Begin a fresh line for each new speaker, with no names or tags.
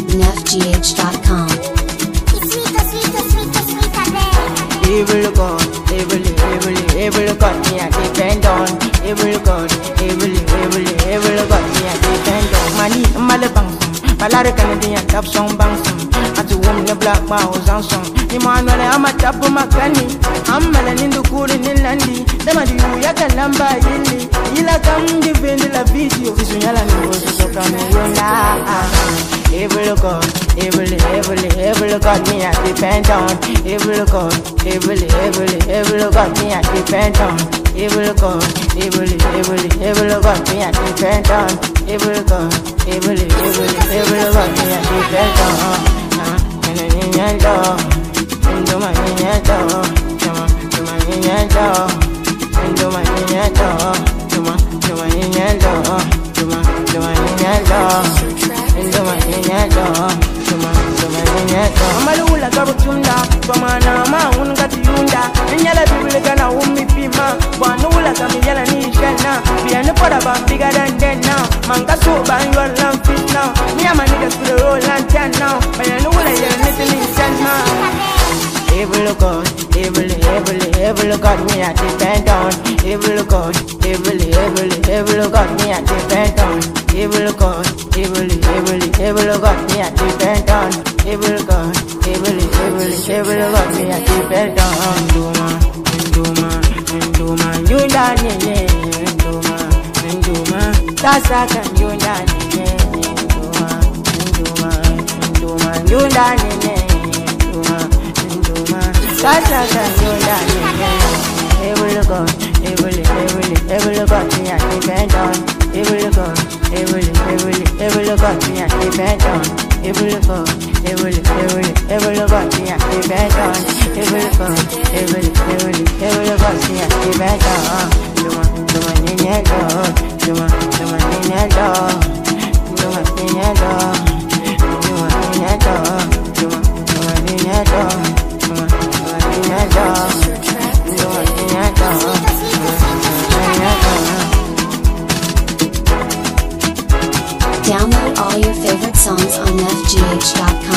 nefgh.com.
Evil God, evil God, me I depend on. Evil God, evil God, me I depend on. Mani, malabang, malare Canadian top song bangsum. At the woman the black mouse and song. Emmanuel, I'm a tap of my candy. I'm melanin the cool in the landy. The Madu Yakalamba Yili. Ila come give la video. This is Yala knows so come in. Evil God, evil God, me I depend on. Evil God, evil God, me I depend on. Evil God, evil God, me I depend on. Evil God, evil God, me I depend on. Amalula karutunda Pamana maunga tiunda Nyala bibulika na umipima Bwanula kamiyala nishana Biyanu para bambiga dandena Manga soba your lamp fit now Me and my niggas to the roll and turn now Bayanula yala nitini sana Evil God, evil God, me I depend on. Evil God, evil God, me I depend on. Evil God, evil God, me I depend on. Evil God, evil God, me I depend on. Nduma, you done it, Nduma, that's a can you done it, Nduma, you done it. Evil God, evil God, me I depend on. Evil God, evil God, me I depend on. Evil God, evil God, me I depend on. Evil God, evil God, me I depend on. Duma, niña dog, duma, niña dog, duma, niña dog, duma, niña dog.
Download all your favorite songs on nefgh.com.